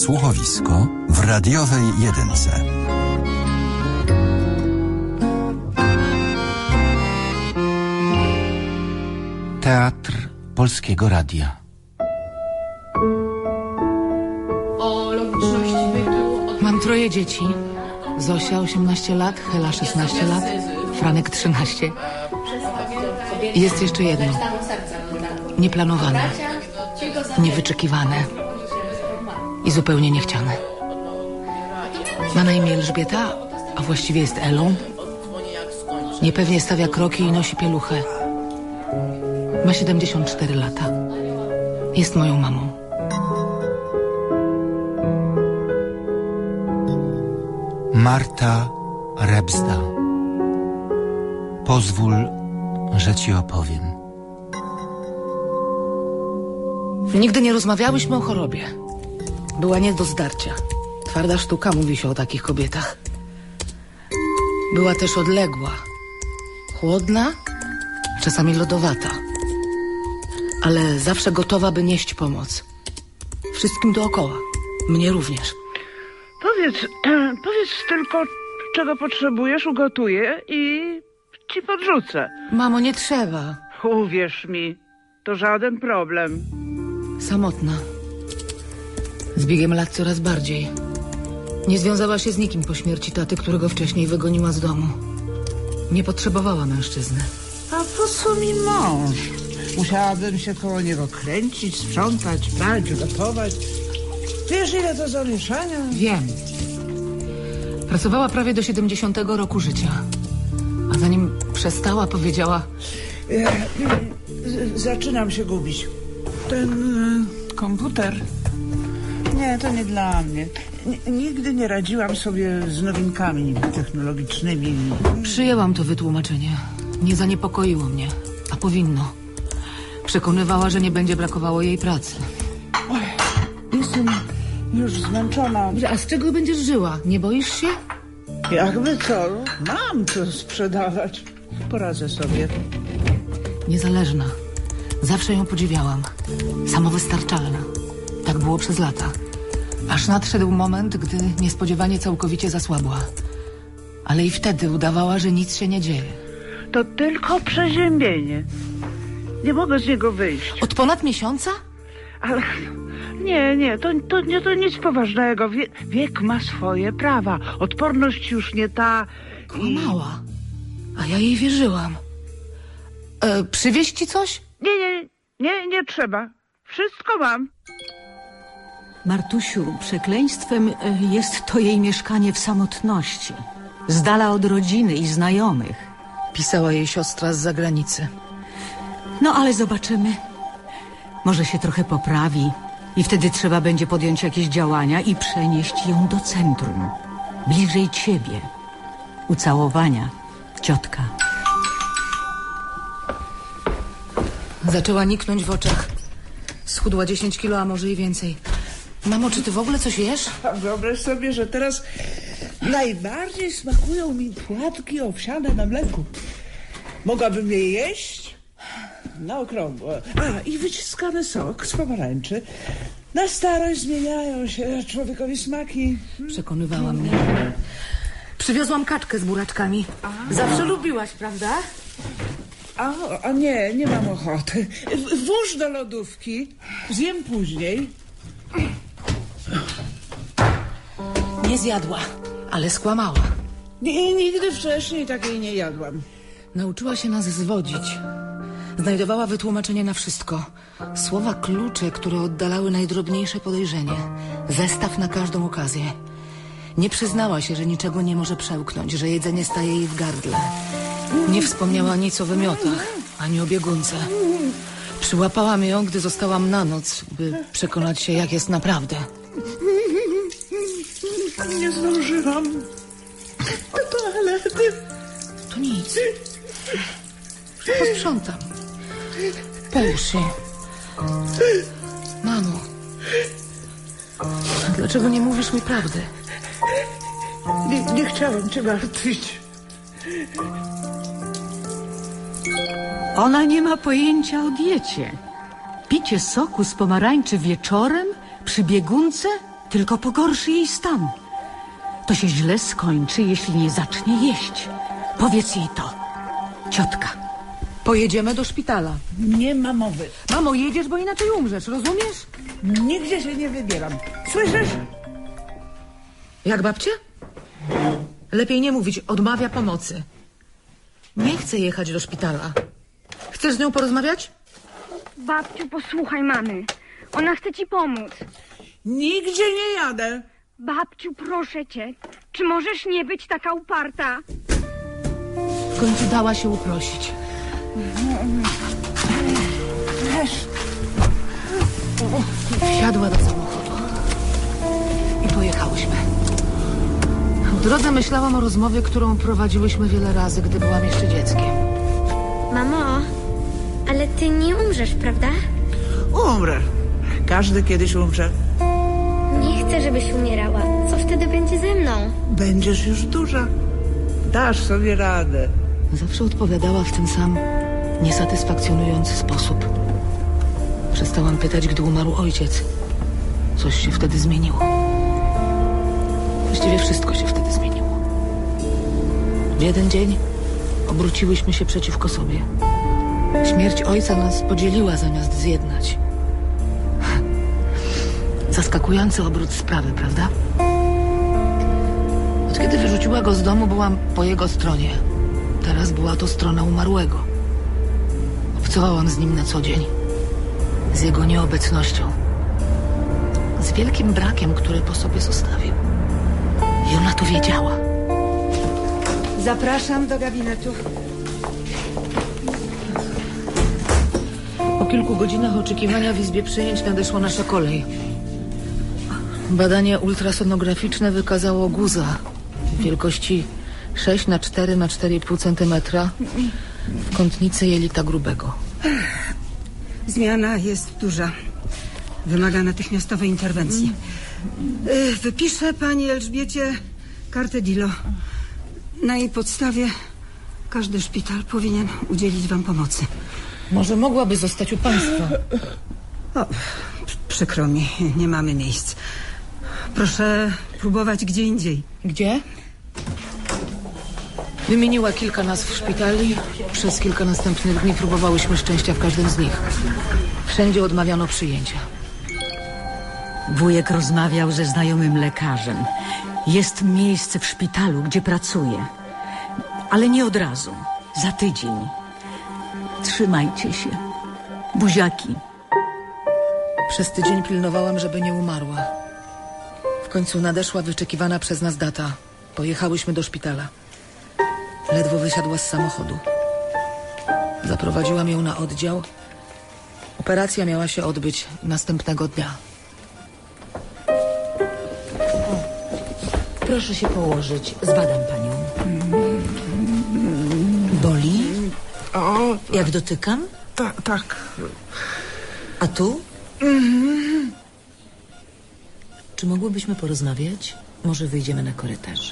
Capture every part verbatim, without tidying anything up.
Słuchowisko w radiowej jedynce. Teatr Polskiego Radia. O logiczności bytu... Mam troje dzieci. Zosia osiemnaście lat, Hela szesnaście lat, Franek trzynaście. I jest jeszcze jedno. Nieplanowane, niewyczekiwane i zupełnie niechciane. Ma na imię Elżbieta, a właściwie jest Elą. Niepewnie stawia kroki i nosi pieluchę. Ma siedemdziesiąt cztery lata. Jest moją mamą. Marta Rebzda. Pozwól, że ci opowiem. Nigdy nie rozmawiałyśmy o chorobie. Była nie do zdarcia. Twarda sztuka, mówi się o takich kobietach. Była też odległa. Chłodna, czasami lodowata. Ale zawsze gotowa, by nieść pomoc. Wszystkim dookoła. Mnie również. Powiedz, powiedz tylko, czego potrzebujesz, ugotuję i ci podrzucę. Mamo, nie trzeba. Uwierz mi, to żaden problem. Samotna. Z biegiem lat coraz bardziej. Nie związała się z nikim po śmierci taty, którego wcześniej wygoniła z domu. Nie potrzebowała mężczyzny. A po co mi mąż? Musiałabym się koło niego kręcić, sprzątać, prać, gotować. Wiesz, ile to zamieszania? Wiem. Pracowała prawie do siedemdziesiątego roku życia. A zanim przestała, powiedziała... Zaczynam się gubić. Ten y, komputer... Nie, to nie dla mnie. N- nigdy nie radziłam sobie z nowinkami technologicznymi. Przyjęłam to wytłumaczenie. Nie zaniepokoiło mnie, a powinno. Przekonywała, że nie będzie brakowało jej pracy. Oj, jestem już zmęczona. A z czego będziesz żyła? Nie boisz się? Jakby co? Mam co sprzedawać. Poradzę sobie. Niezależna. Zawsze ją podziwiałam. Samowystarczalna. Tak było przez lata. Aż nadszedł moment, gdy niespodziewanie całkowicie zasłabła. Ale i wtedy udawała, że nic się nie dzieje. To tylko przeziębienie. Nie mogę z niego wyjść. Od ponad miesiąca? Ale nie, nie, to, to, nie, to nic poważnego. Wie, wiek ma swoje prawa. Odporność już nie ta... Kłamała. A ja jej wierzyłam. E, przywieźć ci coś? Nie, nie, nie, nie trzeba. Wszystko mam. Martusiu, przekleństwem jest to jej mieszkanie w samotności. Z dala od rodziny i znajomych. Pisała jej siostra z zagranicy. No ale zobaczymy. Może się trochę poprawi i wtedy trzeba będzie podjąć jakieś działania i przenieść ją do centrum. Bliżej ciebie. Ucałowania, ciotka. Zaczęła niknąć w oczach. Schudła dziesięć kilo, a może i więcej. Mamo, czy ty w ogóle coś jesz? A wyobraź sobie, że teraz najbardziej smakują mi płatki owsiane na mleku. Mogłabym je jeść na okrągło. A, i wyciskany sok z pomarańczy. Na starość zmieniają się człowiekowi smaki. Przekonywała mnie. Przywiozłam kaczkę z buraczkami. A. Zawsze lubiłaś, prawda? A, a nie, nie mam ochoty. W- Włóż do lodówki. Zjem później. Nie zjadła, ale skłamała. Nie, nigdy wcześniej takiej nie jadłam. Nauczyła się nas zwodzić. Znajdowała wytłumaczenie na wszystko. Słowa klucze, które oddalały najdrobniejsze podejrzenie. Zestaw na każdą okazję. Nie przyznała się, że niczego nie może przełknąć, że jedzenie staje jej w gardle. Nie wspomniała nic o wymiotach, ani o biegunce. Przyłapałam ją, gdy zostałam na noc, by przekonać się, jak jest naprawdę. Nie zdążyłam. Do toalety. To nic. Posprzątam. Połóż się. Mamo. Dlaczego nie mówisz mi prawdy? Nie, nie chciałam cię martwić. Ona nie ma pojęcia o diecie. Picie soku z pomarańczy wieczorem przy biegunce tylko pogorszy jej stan. To się źle skończy, jeśli nie zacznie jeść. Powiedz jej to, ciotka. Pojedziemy do szpitala. Nie ma mowy. Mamo, jedziesz, bo inaczej umrzesz, rozumiesz? Nigdzie się nie wybieram. Słyszysz? Jak babcia? Lepiej nie mówić, odmawia pomocy. Nie chcę jechać do szpitala. Chcesz z nią porozmawiać? Babciu, posłuchaj mamy. Ona chce ci pomóc. Nigdzie nie jadę. Babciu, proszę cię. Czy możesz nie być taka uparta? W końcu dała się uprosić. Wsiadła do samochodu i pojechałyśmy. W drodze myślałam o rozmowie, którą prowadziłyśmy wiele razy, gdy byłam jeszcze dzieckiem. Mamo, ale ty nie umrzesz, prawda? Umrę. Każdy kiedyś umrze. Nie chcę, żebyś umierała. Co wtedy będzie ze mną? Będziesz już duża. Dasz sobie radę. Zawsze odpowiadała w ten sam niesatysfakcjonujący sposób. Przestałam pytać, gdy umarł ojciec. Coś się wtedy zmieniło. Właściwie wszystko się wtedy zmieniło. W jeden dzień obróciłyśmy się przeciwko sobie. Śmierć ojca nas podzieliła zamiast zjednać. Zaskakujący obrót sprawy, prawda? Od kiedy wyrzuciła go z domu, byłam po jego stronie. Teraz była to strona umarłego. Obcowałam z nim na co dzień. Z jego nieobecnością. Z wielkim brakiem, który po sobie zostawił. I ona to wiedziała. Zapraszam do gabinetu. Po kilku godzinach oczekiwania w izbie przyjęć nadeszła nasza kolej. Badanie ultrasonograficzne wykazało guza wielkości sześć na cztery na cztery i pół centymetra w kątnicy jelita grubego. Zmiana jest duża. Wymaga natychmiastowej interwencji. Wypiszę pani Elżbiecie kartę Dilo. Na jej podstawie każdy szpital powinien udzielić wam pomocy. Może mogłaby zostać u państwa? O, przykro mi, nie mamy miejsc. Proszę próbować gdzie indziej. Gdzie? Wymieniła kilka nazw szpitali. Przez kilka następnych dni próbowałyśmy szczęścia w każdym z nich. Wszędzie odmawiano przyjęcia. Wujek rozmawiał ze znajomym lekarzem. Jest miejsce w szpitalu, gdzie pracuje. Ale nie od razu. Za tydzień. Trzymajcie się. Buziaki. Przez tydzień pilnowałam, żeby nie umarła. W końcu nadeszła wyczekiwana przez nas data. Pojechałyśmy do szpitala. Ledwo wysiadła z samochodu. Zaprowadziłam ją na oddział. Operacja miała się odbyć następnego dnia. Proszę się położyć. Zbadam panią. Boli? O, Jak dotykam? tak, tak. A tu? Czy mogłybyśmy porozmawiać? Może wyjdziemy na korytarz.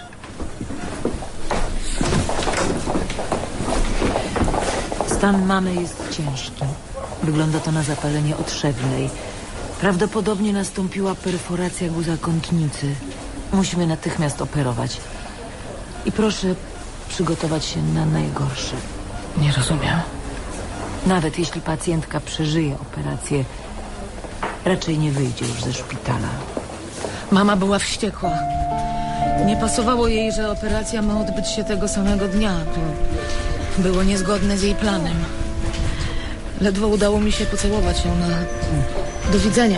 Stan mamy jest ciężki. Wygląda to na zapalenie otrzewnej. Prawdopodobnie nastąpiła perforacja guza kątnicy. Musimy natychmiast operować. I proszę przygotować się na najgorsze. Nie rozumiem. Nawet jeśli pacjentka przeżyje operację, raczej nie wyjdzie już ze szpitala. Mama była wściekła. Nie pasowało jej, że operacja ma odbyć się tego samego dnia. To było niezgodne z jej planem. Ledwo udało mi się pocałować ją na do widzenia.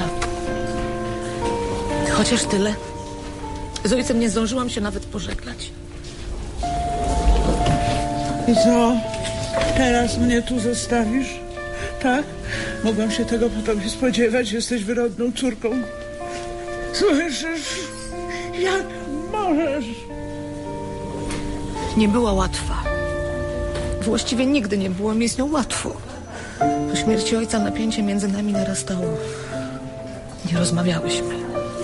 Chociaż tyle. Z ojcem nie zdążyłam się nawet pożegnać. I co? Teraz mnie tu zostawisz? Tak? Mogłam się tego po tobie spodziewać. Jesteś wyrodną córką. Słyszysz? Jak możesz? Nie była łatwa. Właściwie nigdy nie było mi z nią łatwo. Po śmierci ojca napięcie między nami narastało. Nie rozmawiałyśmy.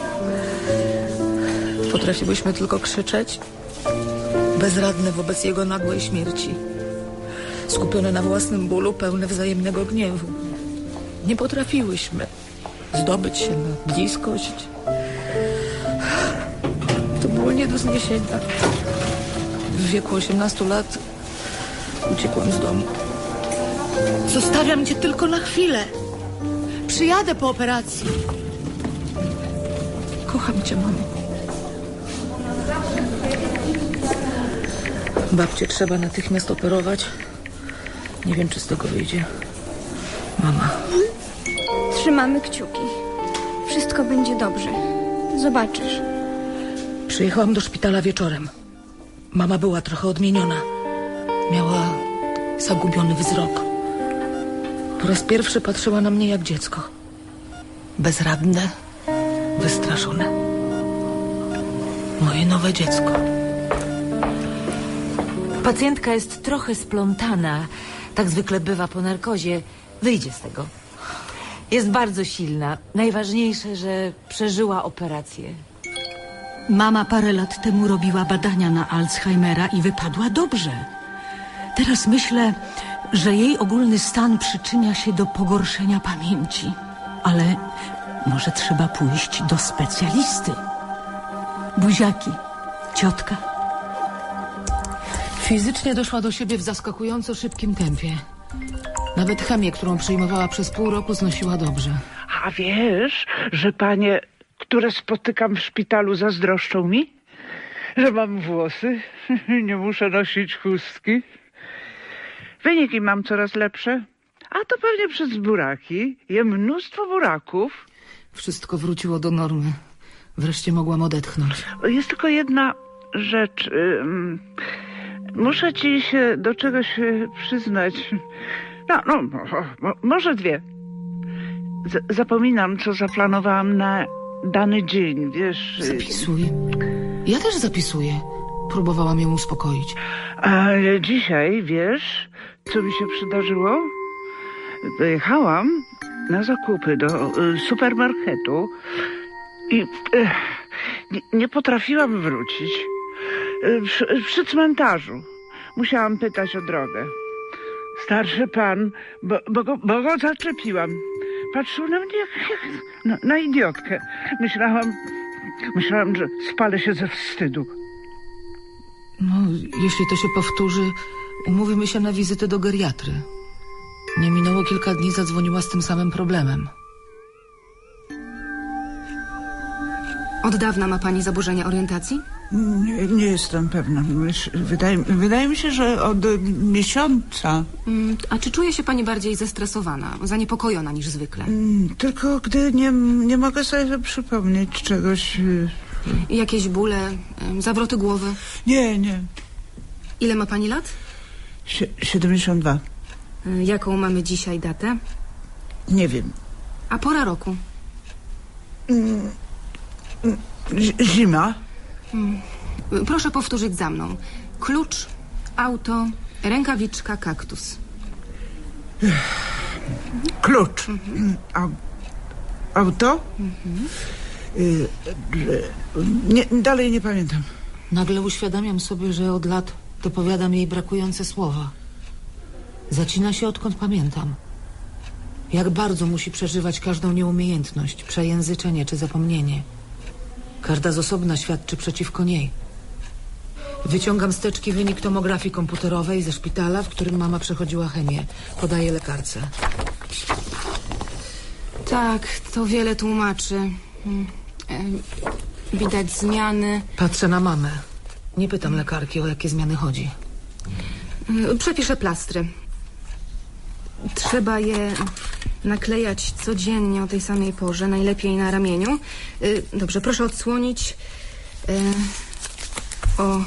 Potrafiłyśmy tylko krzyczeć, bezradne wobec jego nagłej śmierci. Skupione na własnym bólu, pełne wzajemnego gniewu. Nie potrafiłyśmy zdobyć się na bliskość, ból nie do zniesienia. W wieku osiemnastu lat uciekłam z domu. Zostawiam cię tylko na chwilę. Przyjadę po operacji. Kocham cię, mamo. Babcię trzeba natychmiast operować. Nie wiem, czy z tego wyjdzie. Mama. Trzymamy kciuki. Wszystko będzie dobrze. Zobaczysz. Przyjechałam do szpitala wieczorem. Mama była trochę odmieniona. Miała zagubiony wzrok. Po raz pierwszy patrzyła na mnie jak dziecko. Bezradne, wystraszone. Moje nowe dziecko. Pacjentka jest trochę splątana. Tak zwykle bywa po narkozie. Wyjdzie z tego. Jest bardzo silna. Najważniejsze, że przeżyła operację. Mama parę lat temu robiła badania na Alzheimera i wypadła dobrze. Teraz myślę, że jej ogólny stan przyczynia się do pogorszenia pamięci. Ale może trzeba pójść do specjalisty. Buziaki, ciotka. Fizycznie doszła do siebie w zaskakująco szybkim tempie. Nawet chemię, którą przyjmowała przez pół roku, znosiła dobrze. A wiesz, że panie, które spotykam w szpitalu, zazdroszczą mi? Że mam włosy, nie muszę nosić chustki. Wyniki mam coraz lepsze. A to pewnie przez buraki. Jem mnóstwo buraków. Wszystko wróciło do normy. Wreszcie mogłam odetchnąć. Jest tylko jedna rzecz. Muszę ci się do czegoś przyznać. No, no, mo, może dwie. Z, zapominam, co zaplanowałam na dany dzień, wiesz. Zapisuj. Ja też zapisuję. Próbowałam ją uspokoić. Ale dzisiaj, wiesz, co mi się przydarzyło? Pojechałam na zakupy do y, supermarketu i y, nie, nie potrafiłam wrócić. Y, przy, przy cmentarzu musiałam pytać o drogę. Starszy pan, bo, bo, go, bo go zaczepiłam. Patrzył na mnie jak, jak na, na idiotkę. Myślałam, myślałam, że spalę się ze wstydu. No, jeśli to się powtórzy, umówimy się na wizytę do geriatry. Nie minęło kilka dni, zadzwoniła z tym samym problemem. Od dawna ma pani zaburzenia orientacji? Nie, nie jestem pewna. Wydaje, wydaje mi się, że od miesiąca. A czy czuje się pani bardziej zestresowana, zaniepokojona niż zwykle? Tylko gdy nie, nie mogę sobie przypomnieć czegoś. Jakieś bóle, zawroty głowy? Nie, nie. Ile ma pani lat? Sie, siedemdziesiąt dwa. Jaką mamy dzisiaj datę? Nie wiem. A pora roku? Zima. Proszę powtórzyć za mną. Klucz, auto, rękawiczka, kaktus. Klucz. Mhm. A, auto? Mhm. Y, nie, dalej nie pamiętam. Nagle uświadamiam sobie, że od lat dopowiadam jej brakujące słowa. Zacina się, odkąd pamiętam. Jak bardzo musi przeżywać każdą nieumiejętność, przejęzyczenie czy zapomnienie. Każda z osobna świadczy przeciwko niej. Wyciągam z teczki wynik tomografii komputerowej ze szpitala, w którym mama przechodziła chemię. Podaję lekarce. Tak, to wiele tłumaczy. Widać zmiany. Patrzę na mamę. Nie pytam lekarki, o jakie zmiany chodzi. Przepiszę plastry. Trzeba je naklejać codziennie o tej samej porze, najlepiej na ramieniu. Dobrze, proszę odsłonić. O, o,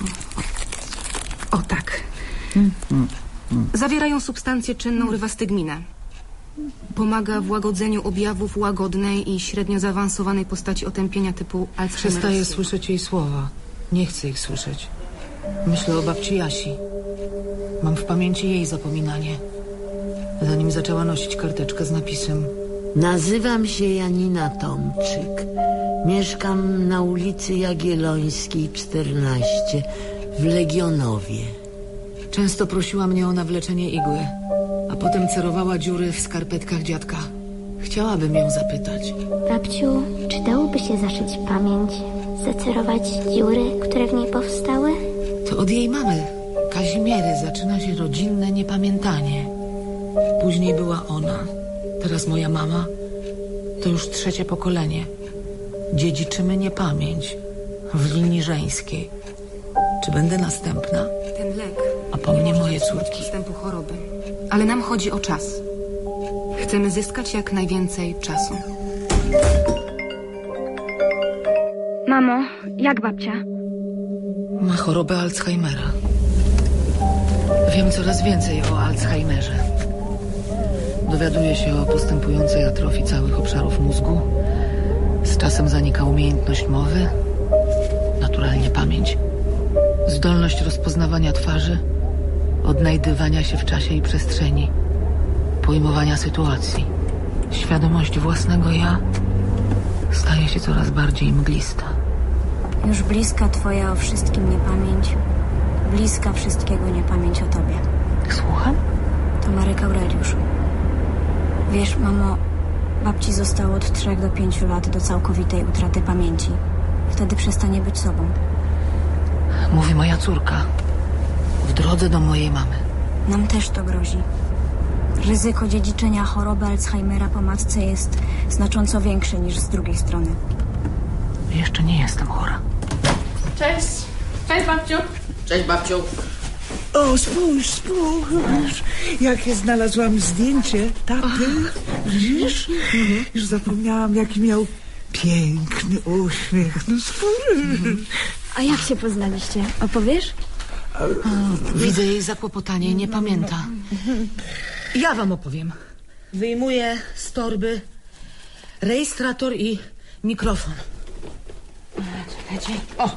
o tak. Zawierają substancję czynną rywastygminę. Pomaga w łagodzeniu objawów łagodnej i średnio zaawansowanej postaci otępienia typu Alzheimera. Przestaję słyszeć jej słowa. Nie chcę ich słyszeć. Myślę o babci Jasi. Mam w pamięci jej zapominanie. Zanim zaczęła nosić karteczkę z napisem: Nazywam się Janina Tomczyk. Mieszkam na ulicy Jagiellońskiej czternaście w Legionowie. Często prosiła mnie o nawleczenie igły, a potem cerowała dziury w skarpetkach dziadka. Chciałabym ją zapytać. Babciu, czy dałoby się zaszyć pamięć zacerować dziury, które w niej powstały? To od jej mamy, Kazimiery, zaczyna się rodzinne niepamiętanie. Później była ona, teraz moja mama. To już trzecie pokolenie. Dziedziczymy niepamięć w linii żeńskiej. Czy będę następna? Ten lek... A po mnie moje córki. ...wstępu choroby. Ale nam chodzi o czas. Chcemy zyskać jak najwięcej czasu. Mamo, jak babcia? Ma chorobę Alzheimera. Wiem coraz więcej o Alzheimerze. Dowiaduję się o postępującej atrofii całych obszarów mózgu. Z czasem zanika umiejętność mowy, naturalnie pamięć, zdolność rozpoznawania twarzy, odnajdywania się w czasie i przestrzeni, pojmowania sytuacji. Świadomość własnego ja staje się coraz bardziej mglista. Już bliska twoja o wszystkim niepamięć, bliska wszystkiego niepamięć o tobie. Słucham? To Marek Aureliusz. Wiesz, mamo, babci zostało od trzech do pięciu lat do całkowitej utraty pamięci. Wtedy przestanie być sobą. Mówi moja córka. W drodze do mojej mamy. Nam też to grozi. Ryzyko dziedziczenia choroby Alzheimera po matce jest znacząco większe niż z drugiej strony. Jeszcze nie jestem chora. Cześć. Cześć, babciu. Cześć, babciu. O, spójrz, spójrz. Jakie znalazłam zdjęcie taty. Widzisz? Już zapomniałam, jaki miał piękny uśmiech. No spójrz. A jak się poznaliście? Opowiesz? O, widzę jej zakłopotanie, nie pamięta. Ja wam opowiem. Wyjmuję z torby rejestrator i mikrofon. Czekajcie. O!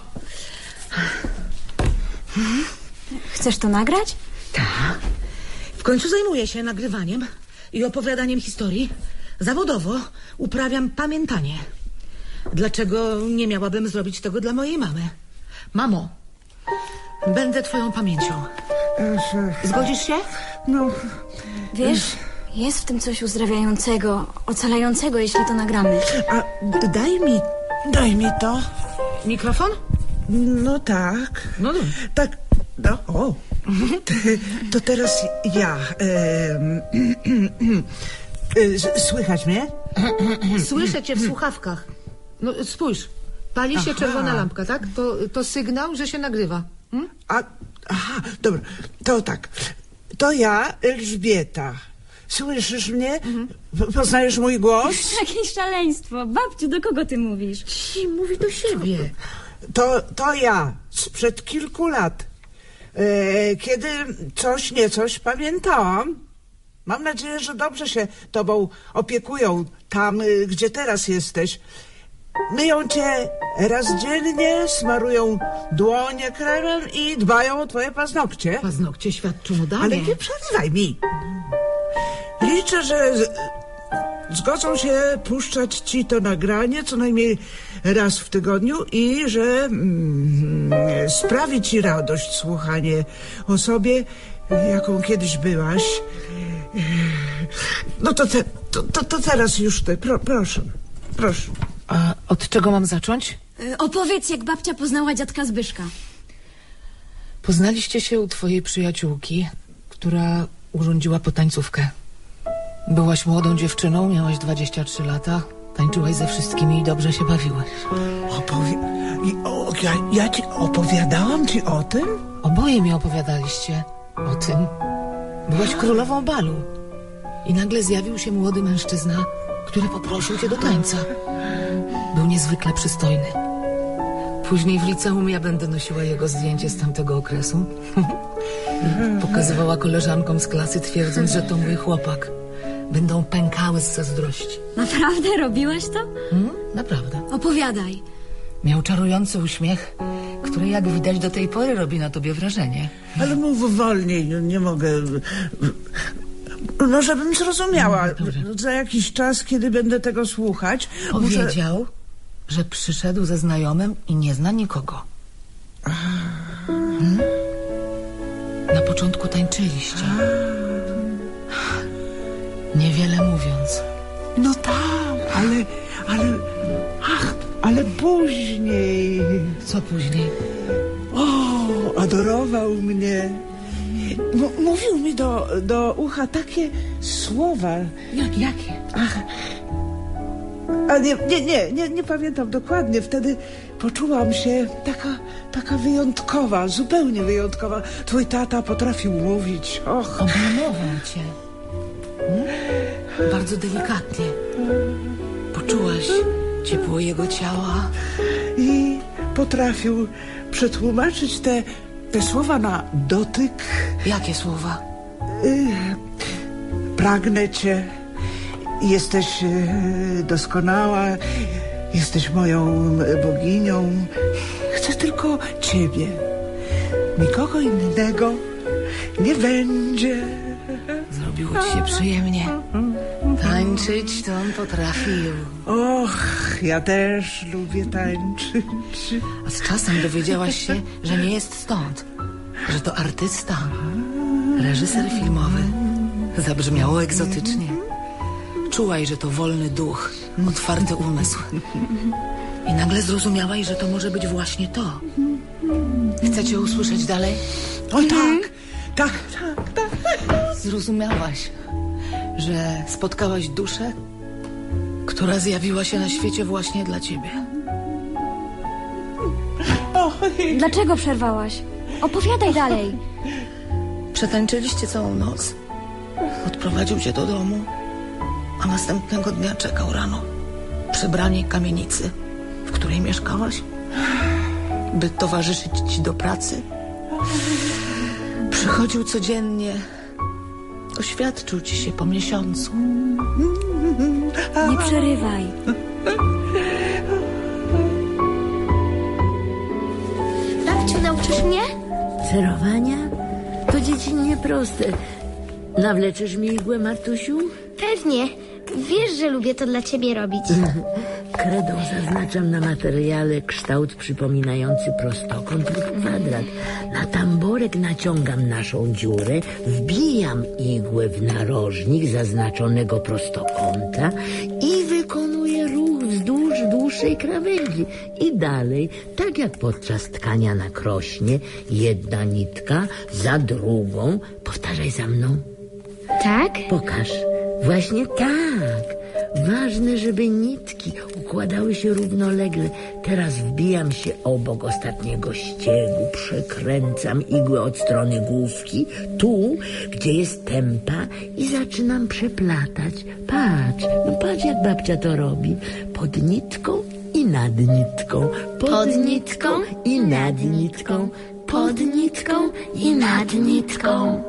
Chcesz to nagrać? Tak. W końcu zajmuję się nagrywaniem i opowiadaniem historii. Zawodowo uprawiam pamiętanie. Dlaczego nie miałabym zrobić tego dla mojej mamy? Mamo, będę twoją pamięcią. Zgodzisz się? No. Wiesz, jest w tym coś uzdrawiającego, ocalającego, jeśli to nagramy. A daj mi, daj mi to. Mikrofon? No tak. No dobrze. Tak, no, o. To teraz ja. E, e, słychać mnie? Słyszę cię w słuchawkach. No spójrz, pali się Aha. czerwona lampka, tak? To, to sygnał, że się nagrywa. Hmm? A, aha, dobra, to tak. To ja, Elżbieta. Słyszysz mnie? Mhm. Poznajesz mój głos? Jakieś szaleństwo. Babciu, do kogo ty mówisz? Ci mówi do siebie. To, to ja, sprzed kilku lat. E, kiedy coś, nie coś pamiętałam. Mam nadzieję, że dobrze się tobą opiekują tam, gdzie teraz jesteś. Myją cię raz dziennie, smarują dłonie kremem i dbają o twoje paznokcie. Paznokcie świadczą o damie. Ale nie przerywaj mi. Liczę, że z, zgodzą się puszczać ci to nagranie co najmniej raz w tygodniu i że mm, sprawi ci radość słuchanie o sobie, jaką kiedyś byłaś. No to, te, to, to, to teraz już ty, Pro, proszę, proszę. A od czego mam zacząć? Yy, opowiedz, jak babcia poznała dziadka Zbyszka. Poznaliście się u twojej przyjaciółki, która urządziła potańcówkę. Byłaś młodą dziewczyną, miałaś dwadzieścia trzy lata, tańczyłaś ze wszystkimi i dobrze się bawiłaś. Opowie... O, ja, ja ci opowiadałam ci o tym? Oboje mi opowiadaliście o tym. Byłaś królową balu i nagle zjawił się młody mężczyzna, który poprosił cię do tańca. Był niezwykle przystojny. Później w liceum ja będę nosiła jego zdjęcie z tamtego okresu. Pokazywała koleżankom z klasy, twierdząc, że to mój chłopak. Będą pękały z zazdrości. Naprawdę? Robiłaś to? Hmm? Naprawdę. Opowiadaj. Miał czarujący uśmiech, który jak widać do tej pory robi na tobie wrażenie. Ale mów wolniej, nie, nie mogę... No, żebym zrozumiała. No, za jakiś czas, kiedy będę tego słuchać... Powiedział, muszę... że przyszedł ze znajomym i nie zna nikogo. Hmm? Na początku tańczyliście. Niewiele mówiąc. No tak, ale... ale... Ach, Ale później... Co później? O, adorował mnie. M- mówił mi do, do ucha takie słowa. Jak, jakie? Ach, a nie, nie, nie, nie, nie pamiętam dokładnie. Wtedy poczułam się taka, taka wyjątkowa, zupełnie wyjątkowa. Twój tata potrafił mówić. Och. Obejmował cię. Hmm? Bardzo delikatnie. Poczułaś ciepło jego ciała. I potrafił przetłumaczyć te, te słowa na dotyk. Jakie słowa? Y, pragnę cię. Jesteś y, doskonała. Jesteś moją boginią. Chcę tylko ciebie. Nikogo innego nie będzie. Zrobiło ci się przyjemnie. Tańczyć to on potrafił. Och, ja też lubię tańczyć. A z czasem dowiedziałaś się, że nie jest stąd. Że to artysta. Reżyser filmowy. Zabrzmiało egzotycznie. Czułaś, że to wolny duch, otwarty umysł. I nagle zrozumiałaś, że to może być właśnie to. Chcecie usłyszeć dalej? Oj, tak, tak, tak, tak. Zrozumiałaś, że spotkałaś duszę, która zjawiła się na świecie właśnie dla ciebie. Dlaczego przerwałaś? Opowiadaj dalej. Przetańczyliście całą noc. Odprowadził cię do domu, a następnego dnia czekał rano przy bramie kamienicy, w której mieszkałaś, by towarzyszyć ci do pracy. Przychodził codziennie, oświadczył ci się po miesiącu. Nie przerywaj. Babciu, nauczysz mnie? Cerowania? To dziecinnie proste. Nawleczysz mi igłę, Martusiu? Pewnie. Wiesz, że lubię to dla ciebie robić. Kredą zaznaczam na materiale kształt przypominający prostokąt lub kwadrat. Na tamborek naciągam naszą dziurę, wbijam igłę w narożnik zaznaczonego prostokąta i wykonuję ruch wzdłuż dłuższej krawędzi. I dalej, tak jak podczas tkania na krośnie, jedna nitka za drugą. Powtarzaj za mną. Tak? Pokaż. Właśnie tak. Ważne, żeby nitki układały się równolegle. Teraz wbijam się obok ostatniego ściegu, przekręcam igłę od strony główki, tu, gdzie jest tempa i zaczynam przeplatać. Patrz, no patrz jak babcia to robi. Pod nitką i nad nitką. Pod, Pod nitką i nad nitką. Pod nitką i nad nitką.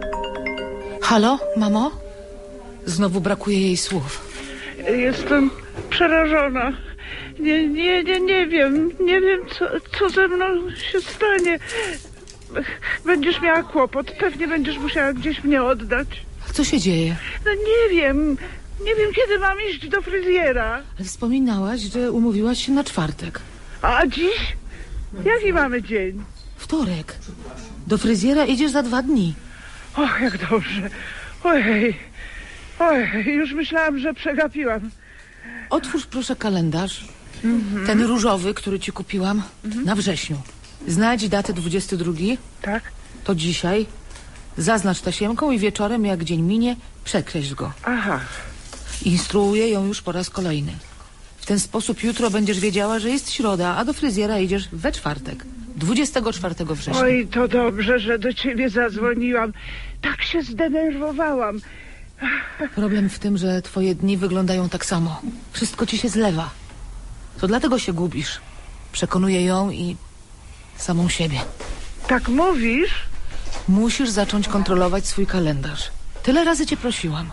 Halo, mamo? Znowu brakuje jej słów. Jestem przerażona. Nie, nie, nie, nie wiem. Nie wiem, co, co ze mną się stanie. Będziesz miała kłopot. Pewnie będziesz musiała gdzieś mnie oddać. Co się dzieje? No nie wiem. Nie wiem, kiedy mam iść do fryzjera. Ale wspominałaś, że umówiłaś się na czwartek. A dziś? Jaki mamy dzień? Wtorek. Do fryzjera idziesz za dwa dni. Och, jak dobrze. Ojej. Ojej, już myślałam, że przegapiłam. Otwórz proszę kalendarz. Mhm. Ten różowy, który ci kupiłam Mhm. na wrześniu. Znajdź datę dwudziesty drugi. Tak? To dzisiaj. Zaznacz tasiemką i wieczorem, jak dzień minie, przekreśl go. Aha. Instruuję ją już po raz kolejny. W ten sposób jutro będziesz wiedziała, że jest środa, a do fryzjera idziesz we czwartek. dwudziestego czwartego września. Oj, to dobrze, że do ciebie zadzwoniłam. Tak się zdenerwowałam. Problem w tym, że twoje dni wyglądają tak samo. Wszystko ci się zlewa. To dlatego się gubisz. Przekonuję ją i samą siebie. Tak mówisz? Musisz zacząć kontrolować swój kalendarz. Tyle razy cię prosiłam.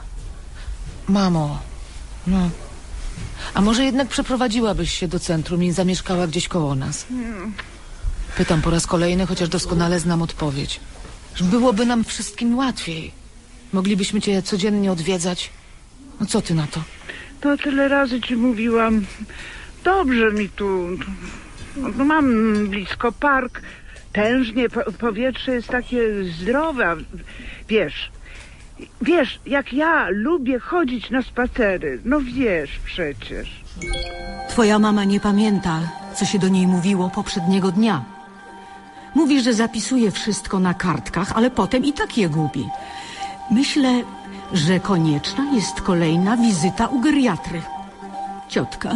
Mamo, no... A może jednak przeprowadziłabyś się do centrum i zamieszkała gdzieś koło nas? Hmm. Pytam po raz kolejny, chociaż doskonale znam odpowiedź. Byłoby nam wszystkim łatwiej. Moglibyśmy cię codziennie odwiedzać. No co ty na to? No tyle razy ci mówiłam. Dobrze mi tu. No, mam blisko park. Tężnie, po, powietrze jest takie zdrowe. Wiesz, Wiesz, jak ja lubię chodzić na spacery. No wiesz przecież. Twoja mama nie pamięta, co się do niej mówiło poprzedniego dnia. Mówi, że zapisuje wszystko na kartkach, ale potem i tak je gubi. Myślę, że konieczna jest kolejna wizyta u geriatry. Ciotka.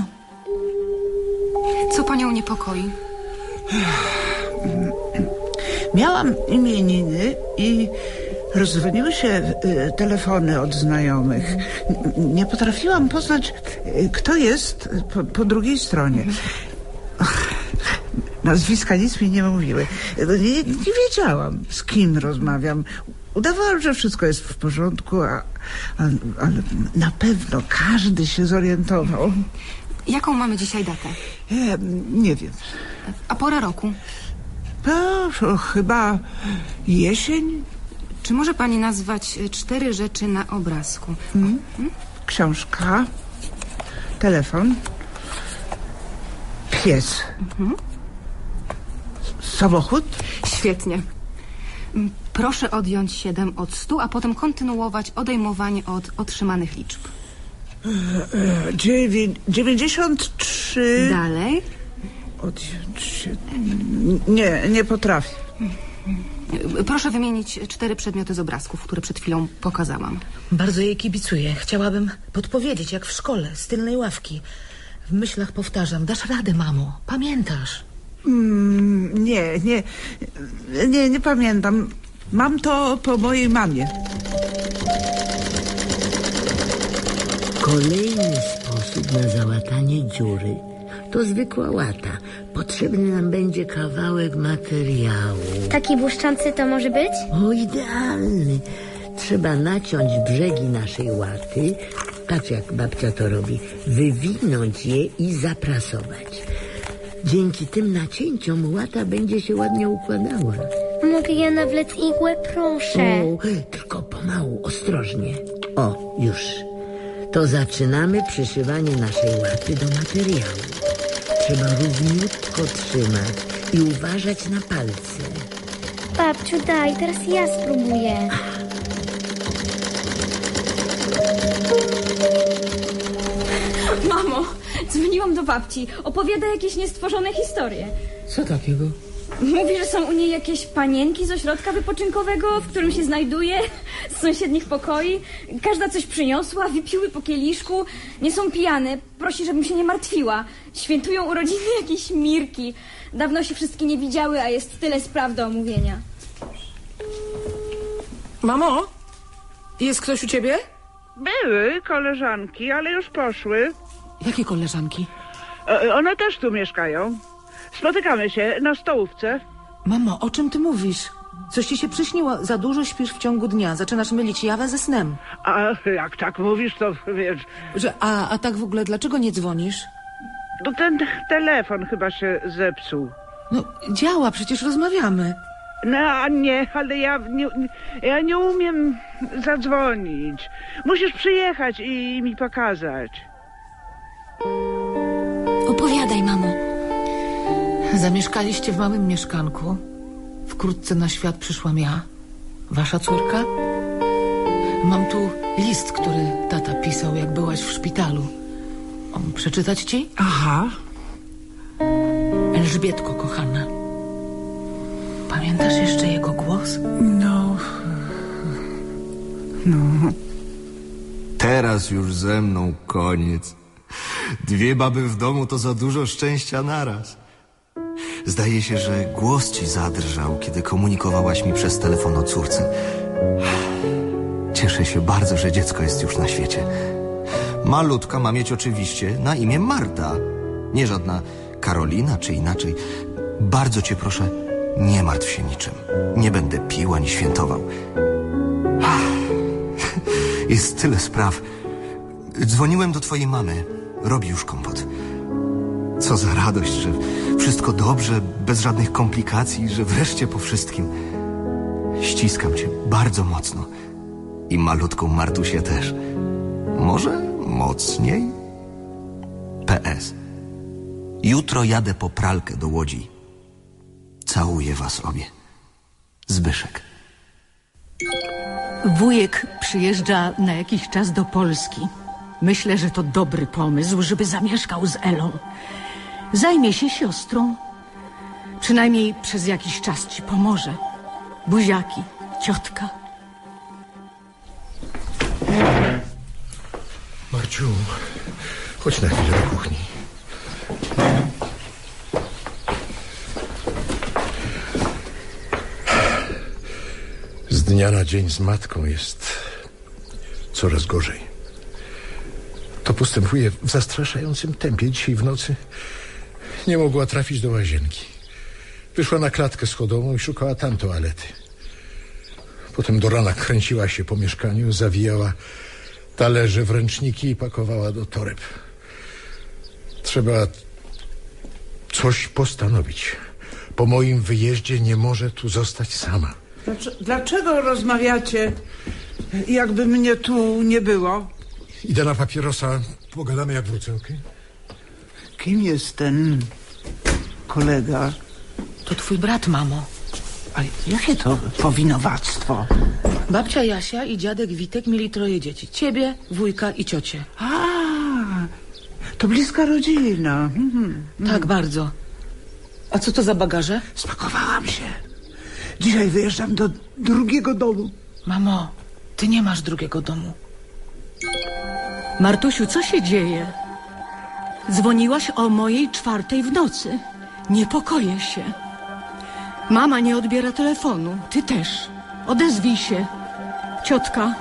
Co panią niepokoi? Miałam imieniny i rozdzwoniły się y, telefony od znajomych. N- nie potrafiłam poznać, y, kto jest po, po drugiej stronie. Ach, nazwiska nic mi nie mówiły. Nie, nie wiedziałam, z kim rozmawiam. Udawałam, że wszystko jest w porządku, a, a, ale na pewno każdy się zorientował. Jaką mamy dzisiaj datę? E, nie wiem. A pora roku? To, chyba jesień. Czy może pani nazwać cztery rzeczy na obrazku? Hmm? Książka, telefon, pies, mhm. samochód. Świetnie. Proszę odjąć siedem od stu, a potem kontynuować odejmowanie od otrzymanych liczb. Dziewię- dziewięćdziesiąt trzy. Dalej. Odjąć się. Nie, nie potrafię. Proszę wymienić cztery przedmioty z obrazków, które przed chwilą pokazałam. Bardzo jej kibicuję. Chciałabym podpowiedzieć, jak w szkole, z tylnej ławki. W myślach powtarzam, dasz radę, mamo. Pamiętasz? Mm, nie, nie, nie, nie pamiętam. Mam to po mojej mamie. Kolejny sposób na załatanie dziury to zwykła łata. Potrzebny nam będzie kawałek materiału. Taki błyszczący to może być? O, idealny. Trzeba naciąć brzegi naszej łaty. Patrz, jak babcia to robi. Wywinąć je i zaprasować. Dzięki tym nacięciom łata będzie się ładnie układała. Mogę ja nawlec igłę, proszę? O, tylko pomału, ostrożnie. O, już. To zaczynamy przyszywanie naszej łaty do materiału. Trzeba równiutko trzymać i uważać na palce. Babciu, daj, teraz ja spróbuję. Mamo, dzwoniłam do babci. Opowiada jakieś niestworzone historie. Co takiego? Mówi, że są u niej jakieś panienki z ośrodka wypoczynkowego, w którym się znajduje, z sąsiednich pokoi. Każda coś przyniosła, wypiły po kieliszku. Nie są pijane. Prosi, żebym się nie martwiła. Świętują urodziny jakiejś Mirki. Dawno się wszystkie nie widziały, a jest tyle spraw do omówienia. Mamo? Jest ktoś u ciebie? Były koleżanki, ale już poszły. Jakie koleżanki? E, one też tu mieszkają. Spotykamy się na stołówce. Mamo, o czym ty mówisz? Coś ci się przyśniło. Za dużo śpisz w ciągu dnia. Zaczynasz mylić jawę ze snem. A jak tak mówisz, to wiesz... Że, a, a tak w ogóle, dlaczego nie dzwonisz? No ten telefon chyba się zepsuł. No, działa, przecież rozmawiamy. No, a nie, ale ja nie, ja nie umiem zadzwonić. Musisz przyjechać i mi pokazać. Opowiadaj, mamo. Zamieszkaliście w małym mieszkanku. Wkrótce na świat przyszłam ja. Wasza córka? Mam tu list, który tata pisał, jak byłaś w szpitalu. O, przeczytać ci? Aha. Elżbietko, kochana. Pamiętasz jeszcze jego głos? No... No... Teraz już ze mną koniec. Dwie baby w domu to za dużo szczęścia naraz. Zdaje się, że głos ci zadrżał, kiedy komunikowałaś mi przez telefon o córce. Cieszę się bardzo, że dziecko jest już na świecie. Malutka ma mieć oczywiście na imię Marta. Nie żadna Karolina czy inaczej. Bardzo cię proszę, nie martw się niczym. Nie będę pił ani świętował. Jest tyle spraw. Dzwoniłem do twojej mamy. Robi już kompot. Co za radość, że wszystko dobrze, bez żadnych komplikacji, że wreszcie po wszystkim. Ściskam cię bardzo mocno. I malutką Martusię też. Może mocniej? P S. Jutro jadę po pralkę do Łodzi. Całuję was obie. Zbyszek. Wujek przyjeżdża na jakiś czas do Polski. Myślę, że to dobry pomysł, żeby zamieszkał z Elą. Zajmie się siostrą. Przynajmniej przez jakiś czas ci pomoże. Buziaki, ciotka. Marciu, chodź na chwilę do kuchni. Z dnia na dzień z matką jest coraz gorzej. To postępuje w zastraszającym tempie. Dzisiaj w nocy nie mogła trafić do łazienki. Wyszła na klatkę schodową i szukała tam toalety. Potem do rana kręciła się po mieszkaniu, zawijała talerze w ręczniki i pakowała do toreb. Trzeba coś postanowić. Po moim wyjeździe nie może tu zostać sama. Dlaczego rozmawiacie, jakby mnie tu nie było? Idę na papierosa, pogadamy jak wrócę, okej? Kim jest ten kolega? To twój brat, mamo. A jakie to powinowactwo? Babcia Jasia i dziadek Witek mieli troje dzieci. Ciebie, wujka i ciocię. A, to bliska rodzina. Mhm. Tak, bardzo. A co to za bagaże? Spakowałam się. Dzisiaj wyjeżdżam do drugiego domu. Mamo, ty nie masz drugiego domu. Martusiu, co się dzieje? Dzwoniłaś o mojej czwartej w nocy. Niepokoję się. Mama nie odbiera telefonu. Ty też. Odezwij się. Ciotka.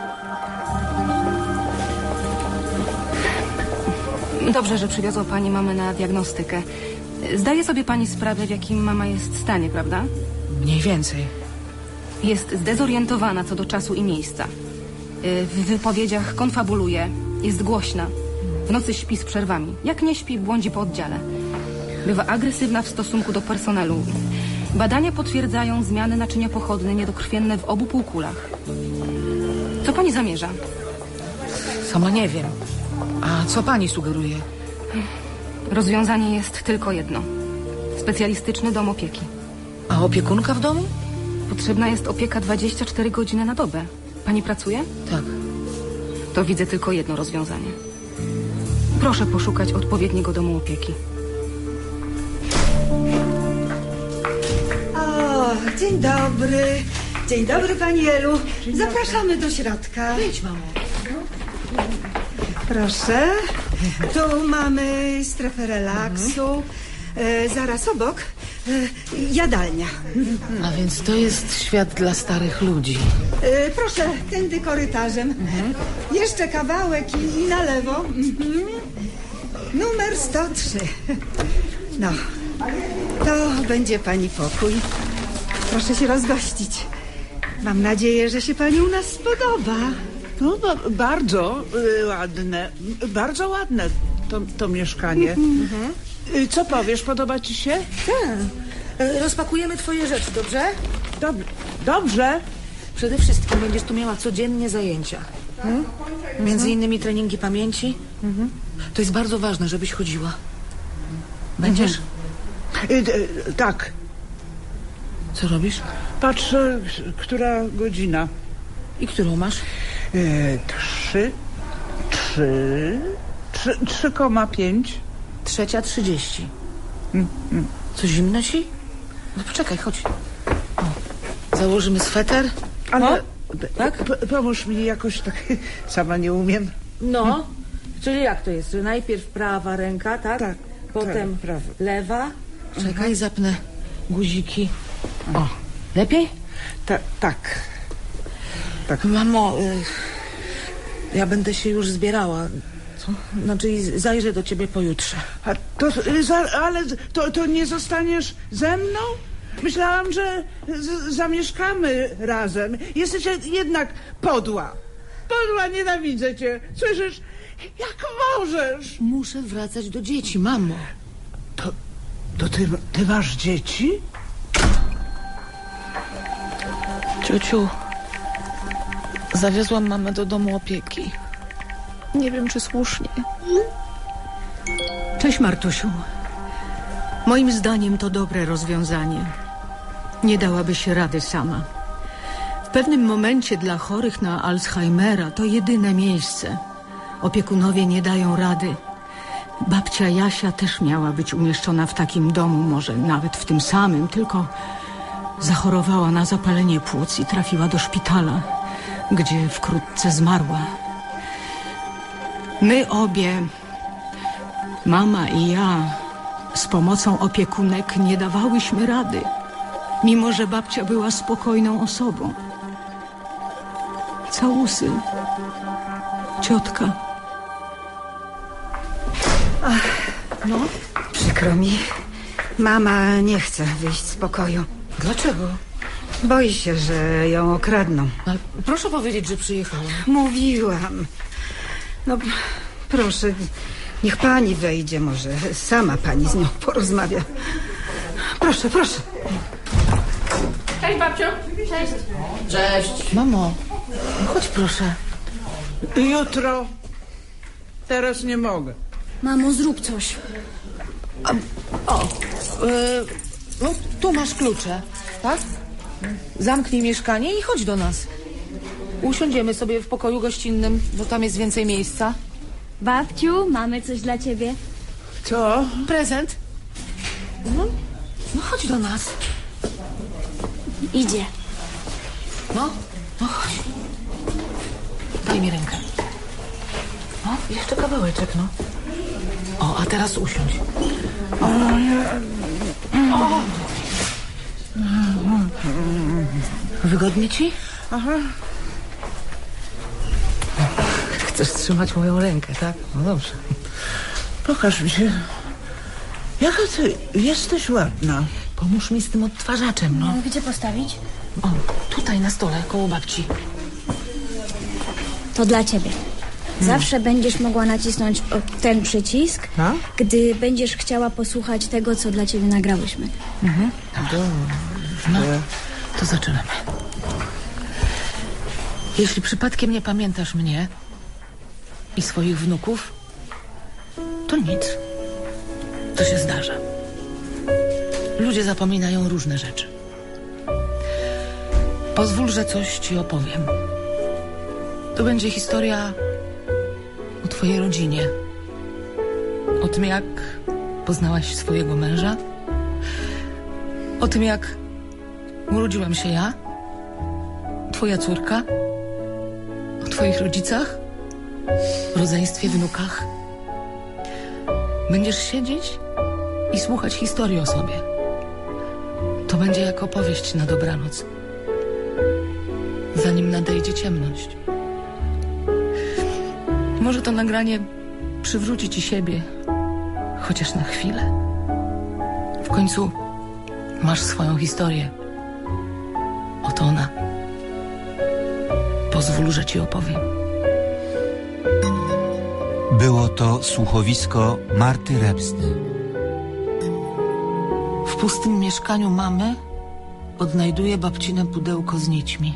Dobrze, że przywiozła pani mamę na diagnostykę. Zdaje sobie pani sprawę, w jakim mama jest stanie, prawda? Mniej więcej. Jest zdezorientowana co do czasu i miejsca. W wypowiedziach konfabuluje, jest głośna. W nocy śpi z przerwami. Jak nie śpi, błądzi po oddziale. Bywa agresywna w stosunku do personelu. Badania potwierdzają zmiany naczynia pochodne niedokrwienne w obu półkulach. Co pani zamierza? Sama nie wiem. A co pani sugeruje? Rozwiązanie jest tylko jedno. Specjalistyczny dom opieki. A opiekunka w domu? Potrzebna jest opieka dwadzieścia cztery godziny na dobę. Pani pracuje? Tak. To widzę tylko jedno rozwiązanie. Proszę poszukać odpowiedniego domu opieki. O, dzień dobry. Dzień dobry, pani Elu. Zapraszamy do środka. Wejdź, mamo. Proszę. Tu mamy strefę relaksu. E, zaraz obok e, jadalnia. A więc to jest świat dla starych ludzi. E, proszę, tędy korytarzem. Mhm. Jeszcze kawałek i, i na lewo. Mhm. Numer sto trzy. No, to będzie pani pokój. Proszę się rozgościć. Mam nadzieję, że się pani u nas spodoba. No, ba- bardzo y, ładne. Bardzo ładne to, to mieszkanie. Mhm. Y, co powiesz, podoba ci się? Tak. Rozpakujemy twoje rzeczy, dobrze? Dob dobrze. Przede wszystkim będziesz tu miała codziennie zajęcia. Hmm? Między innymi treningi pamięci. Mhm. To jest bardzo ważne, żebyś chodziła. Będziesz? Mhm. Y, y, tak. Co robisz? Patrzę, która godzina. I którą masz? Y, trzy, trzy, trzy, trzy koma pięć. Trzecia trzydzieści. Mm, mm. Co, zimno ci? No poczekaj, chodź. O, założymy sweter. Ale no? Tak? Pomóż mi jakoś tak, sama nie umiem. No, czyli jak to jest? Że najpierw prawa ręka, tak? Tak. Potem prawa. lewa. Czekaj, mhm. zapnę guziki. O, lepiej? Ta, tak. Tak. Mamo, y, ja będę się już zbierała. Co? Znaczy zajrzę do ciebie pojutrze. A to, za, ale to, to nie zostaniesz ze mną? Myślałam, że z, zamieszkamy razem. Jesteś jednak podła. Podła, nienawidzę cię. Słyszysz? Jak możesz? Muszę wracać do dzieci, mamo. To, to ty, ty masz dzieci? Ciociu, zawiozłam mamę do domu opieki. Nie wiem, czy słusznie. Cześć, Martusiu. Moim zdaniem to dobre rozwiązanie. Nie dałaby się rady sama. pewnym momencie dla chorych na Alzheimera to jedyne miejsce. Opiekunowie nie dają rady. Babcia Jasia też miała być umieszczona w takim domu, może nawet w tym samym, tylko zachorowała na zapalenie płuc i trafiła do szpitala, gdzie wkrótce zmarła. My obie, mama i ja, z pomocą opiekunek nie dawałyśmy rady, mimo że babcia była spokojną osobą. Całusy, ciotka. Ach, no, przykro mi. Mama nie chce wyjść z pokoju. Dlaczego? Boi się, że ją okradną. Ale proszę powiedzieć, że przyjechała. Mówiłam. No, proszę, niech pani wejdzie, może sama pani z nią porozmawia. Proszę, proszę. Cześć, babciu. Cześć. Cześć. Mamo, chodź proszę. Jutro. Teraz nie mogę. Mamo, zrób coś. O, y, no, tu masz klucze, tak? Zamknij mieszkanie i chodź do nas. Usiądziemy sobie w pokoju gościnnym, bo tam jest więcej miejsca. Babciu, mamy coś dla ciebie. Co? Prezent. No, no chodź do nas. Idzie. No, no chodź. Daj mi rękę. No, jeszcze kawałeczek, no. O, a teraz usiądź. O. O. Wygodnie ci? Aha. Chcesz trzymać moją rękę, tak? No dobrze. Pokaż mi się. Jaka ty jesteś ładna. Pomóż mi z tym odtwarzaczem, no. Gdzie postawić? O, tutaj na stole, koło babci. To dla ciebie. Zawsze będziesz mogła nacisnąć o ten przycisk, no? gdy będziesz chciała posłuchać tego, co dla ciebie nagrałyśmy. Mhm. No, to zaczynamy. Jeśli przypadkiem nie pamiętasz mnie i swoich wnuków, to nic. To się zdarza. Ludzie zapominają różne rzeczy. Pozwól, że coś ci opowiem. To będzie historia o twojej rodzinie. O tym, jak poznałaś swojego męża. O tym, jak urodziłam się ja, twoja córka. O twoich rodzicach, rodzeństwie, wnukach. Będziesz siedzieć i słuchać historii o sobie. To będzie jak opowieść na dobranoc, zanim nadejdzie ciemność. Może to nagranie przywróci ci siebie, chociaż na chwilę. W końcu masz swoją historię. Oto ona. Pozwól, że ci opowiem. Było to słuchowisko Marty Rebzdy. W pustym mieszkaniu mamy odnajduję babcine pudełko z nićmi.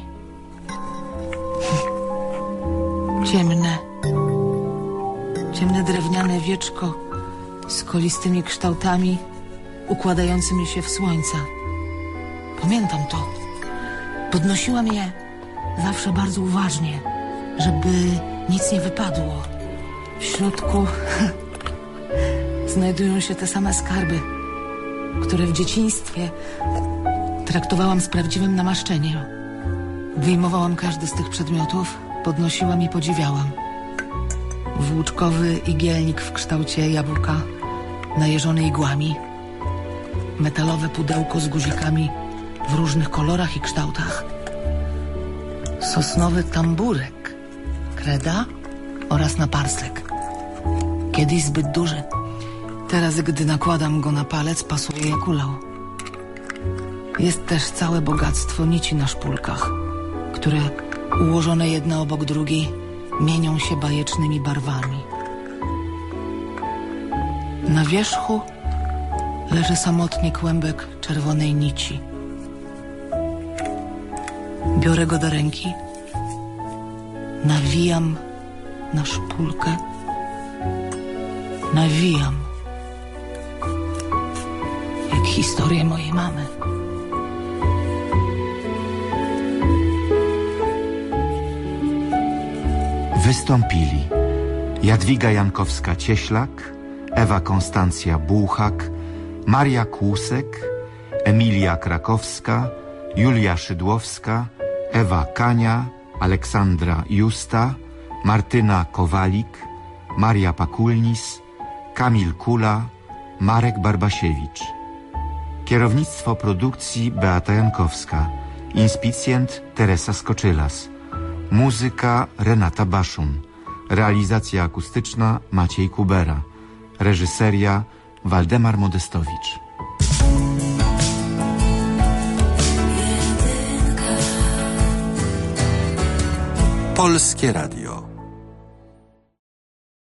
Ciemne. Ciemne drewniane wieczko z kolistymi kształtami układającymi się w słońca. Pamiętam to. Podnosiłam je zawsze bardzo uważnie, żeby nic nie wypadło. W środku znajdują się te same skarby, które w dzieciństwie traktowałam z prawdziwym namaszczeniem. Wyjmowałam każdy z tych przedmiotów, podnosiłam i podziwiałam. Włóczkowy igielnik w kształcie jabłka, najeżony igłami. Metalowe pudełko z guzikami w różnych kolorach i kształtach. Sosnowy tamburek, kreda oraz naparstek. Kiedyś zbyt duży. Teraz, gdy nakładam go na palec, pasuje jak ulał. Jest też całe bogactwo nici na szpulkach, które ułożone jedna obok drugiej mienią się bajecznymi barwami. Na wierzchu leży samotnie kłębek czerwonej nici. Biorę go do ręki, nawijam na szpulkę, nawijam jak historię mojej mamy. Wystąpili Jadwiga Jankowska-Cieślak, Ewa Konstancja Bułhak, Maria Kłusek, Emilia Krakowska, Julia Szydłowska, Ewa Kania, Aleksandra Justa, Martyna Kowalik, Maria Pakulnis, Kamil Kula, Marek Barbasiewicz. Kierownictwo produkcji Beata Jankowska. Inspicjent Teresa Skoczylas. Muzyka Renata Baszun. Realizacja akustyczna Maciej Kubera. Reżyseria Waldemar Modestowicz. Polskie Radio.